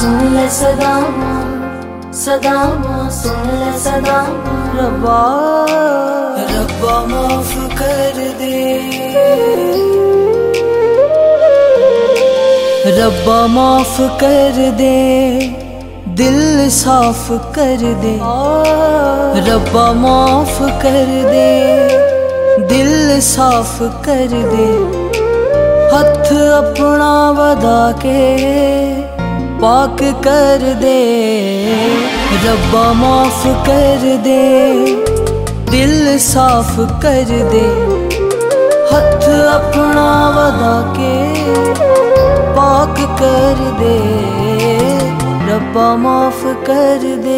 सुन ले सदामा सदामा, सुन ले सदामा। रब्बा रब्बा माफ कर दे, रब्बा माफ कर दे, दिल साफ कर दे। रब्बा माफ कर दे, दिल साफ कर दे। हथ अपना वधा के पाक कर दे। रब्बा माफ कर दे, दिल साफ कर दे। हथ अपना वधा के पाक कर दे। रब्बा माफ कर दे।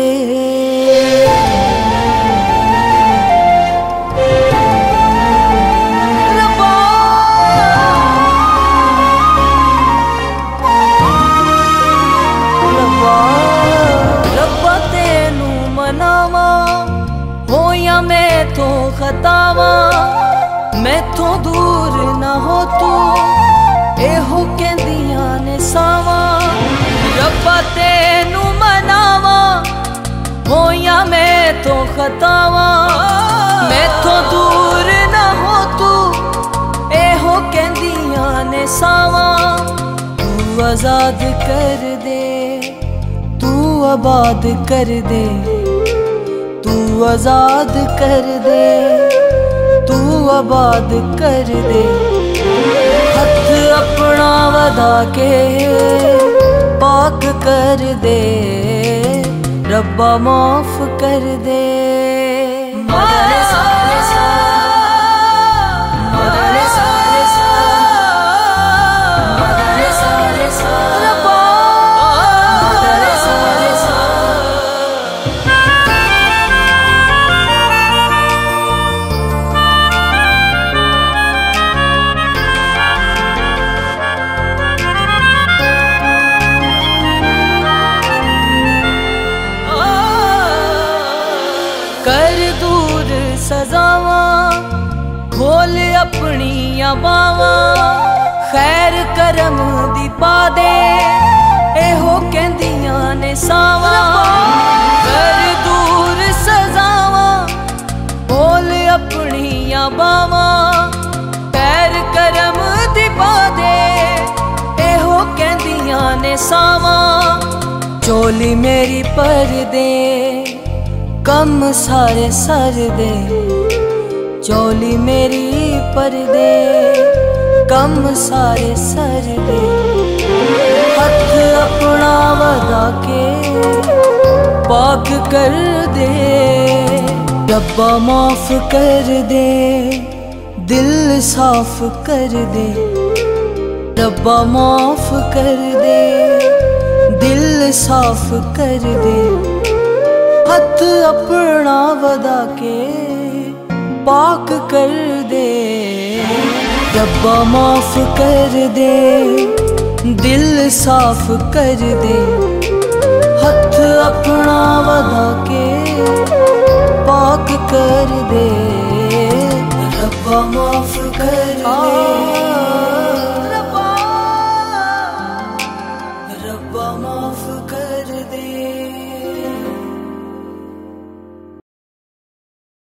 मैं तो खतावा, मैं तो दूर ना हो तू, एहो कहंदियां ने सावा। रब्बा तेनू मनावा, होया मैं तो खतावा, मैं तो दूर ना हो तू, एहो कहंदियां ने सावा। तू आजाद कर दे, तू आबाद कर दे, तू आजाद कर दे, तू आबाद कर दे। हथ अपना वधा के पाक कर दे। रब्बा माफ कर दे। कर दूर सजावा, खोल अपनियां बावा, खैर करम दी पा दे, एहो कहंदियां ने सावा। कर दूर सजावा, खोल अपनियां बावा, खैर करम दी पा दे, एहो कहंदियां ने सावा। चोली मेरी पर दे, कम सारे सर दे। चोली मेरी पर दे, कम सारे सर दे। हथ अपना वधा के पाक कर दे। रब्बा माफ कर दे, दिल साफ कर दे। रब्बा माफ कर दे, दिल साफ कर दे। हथ अपना वधा के पाक कर दे। रब्बा माफ कर दे, दिल साफ कर दे। हथ अपना वधा के पाक कर दे। रब्बा माफ कर दे। रब्बा माफ कर दे।